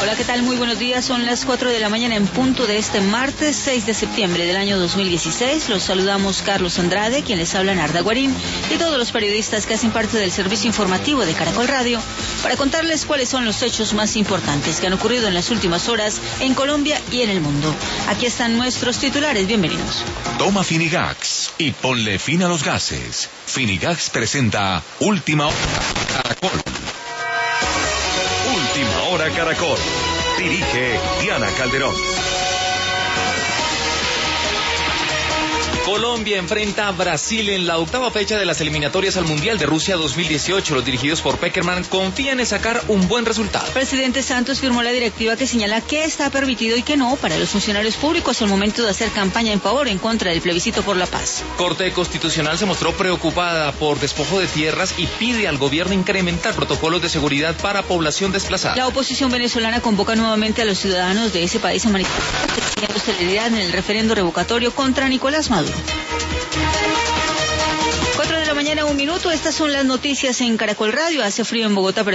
Hola, ¿qué tal? Muy buenos días. Son las 4 de la mañana en punto de este martes 6 de septiembre del año 2016. Los saludamos Carlos Andrade, quien les habla Narda Guarín, y todos los periodistas que hacen parte del servicio informativo de Caracol Radio para contarles cuáles son los hechos más importantes que han ocurrido en las últimas horas en Colombia y en el mundo. Aquí están nuestros titulares. Bienvenidos. Toma Finigax y ponle fin a los gases. Finigax presenta Última Hora Caracol. Última Hora Caracol. Dirige Diana Calderón. Colombia enfrenta a Brasil en la octava fecha de las eliminatorias al Mundial de Rusia 2018. Los dirigidos por Peckerman confían en sacar un buen resultado. El presidente Santos firmó la directiva que señala qué está permitido y qué no para los funcionarios públicos al momento de hacer campaña en favor o en contra del plebiscito por la paz. Corte Constitucional se mostró preocupada por despojo de tierras y pide al gobierno incrementar protocolos de seguridad para población desplazada. La oposición venezolana convoca nuevamente a los ciudadanos de ese país a manifestar exigiendo celeridad en el referendo revocatorio contra Nicolás Maduro. 4 de la mañana, 1 minuto. Estas son las noticias en Caracol Radio. Hace frío en Bogotá, pero